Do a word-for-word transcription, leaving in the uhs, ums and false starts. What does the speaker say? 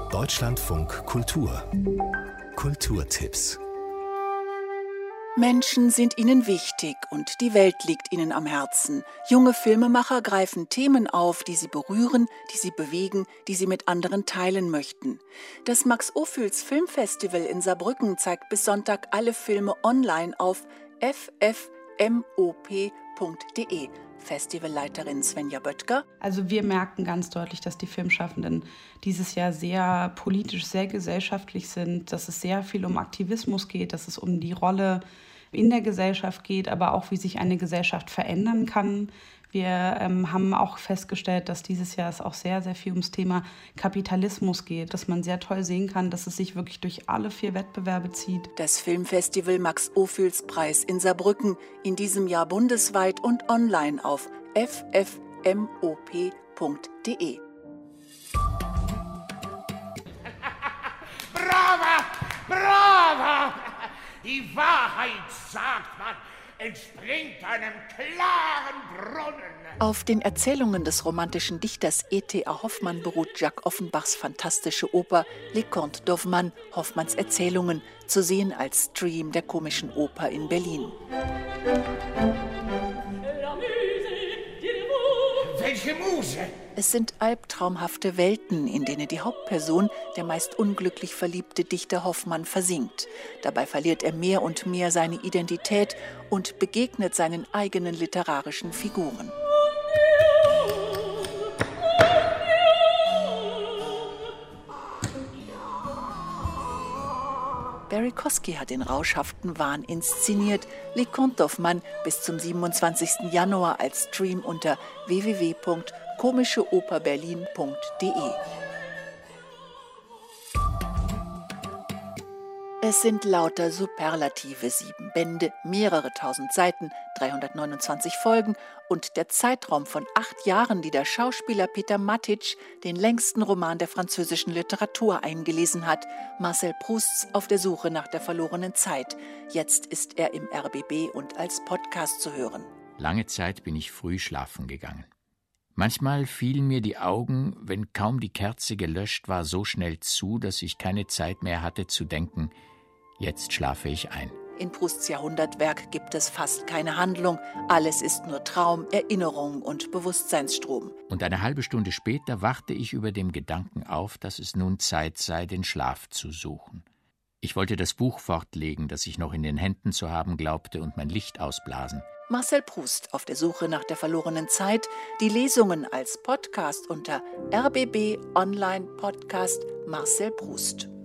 Deutschlandfunk Kultur Kulturtipps. Menschen sind ihnen wichtig und die Welt liegt ihnen am Herzen. Junge Filmemacher greifen Themen auf, die sie berühren, die sie bewegen, die sie mit anderen teilen möchten. Das Max-Ophüls Filmfestival in Saarbrücken zeigt bis Sonntag alle Filme online auf f f m o p punkt d e. Festivalleiterin Svenja Böttger. Also wir merken ganz deutlich, dass die Filmschaffenden dieses Jahr sehr politisch, sehr gesellschaftlich sind, dass es sehr viel um Aktivismus geht, dass es um die Rolle in der Gesellschaft geht, aber auch, wie sich eine Gesellschaft verändern kann. Wir ähm, haben auch festgestellt, dass dieses Jahr es auch sehr, sehr viel ums Thema Kapitalismus geht, dass man sehr toll sehen kann, dass es sich wirklich durch alle vier Wettbewerbe zieht. Das Filmfestival Max-Ophüls Preis in Saarbrücken, in diesem Jahr bundesweit und online auf f f m o p punkt d e. Brava! Brava! Die Wahrheit, sagt man, entspringt einem klaren Brunnen. Auf den Erzählungen des romantischen Dichters E T A Hoffmann beruht Jacques Offenbachs fantastische Oper Les Contes d'Hoffmann, Hoffmanns Erzählungen, zu sehen als Stream der Komischen Oper in Berlin. Welche Muse? Es sind albtraumhafte Welten, in denen die Hauptperson, der meist unglücklich verliebte Dichter Hoffmann, versinkt. Dabei verliert er mehr und mehr seine Identität und begegnet seinen eigenen literarischen Figuren. Barry Kosky hat den rauschhaften Wahn inszeniert. Les Contes d'Hoffmann bis zum siebenundzwanzigsten Januar als Stream unter w w w punkt komische oper berlin punkt d e. Es sind lauter Superlative, sieben Bände, mehrere tausend Seiten, dreihundertneunundzwanzig Folgen und der Zeitraum von acht Jahren, die der Schauspieler Peter Matic den längsten Roman der französischen Literatur eingelesen hat, Marcel Prousts Auf der Suche nach der verlorenen Zeit. Jetzt ist er im R B B und als Podcast zu hören. Lange Zeit bin ich früh schlafen gegangen. Manchmal fielen mir die Augen, wenn kaum die Kerze gelöscht war, so schnell zu, dass ich keine Zeit mehr hatte zu denken, jetzt schlafe ich ein. In Prousts Jahrhundertwerk gibt es fast keine Handlung. Alles ist nur Traum, Erinnerung und Bewusstseinsstrom. Und eine halbe Stunde später wachte ich über dem Gedanken auf, dass es nun Zeit sei, den Schlaf zu suchen. Ich wollte das Buch fortlegen, das ich noch in den Händen zu haben glaubte, und mein Licht ausblasen. Marcel Proust auf der Suche nach der verlorenen Zeit. Die Lesungen als Podcast unter R B B Online Podcast Marcel Proust.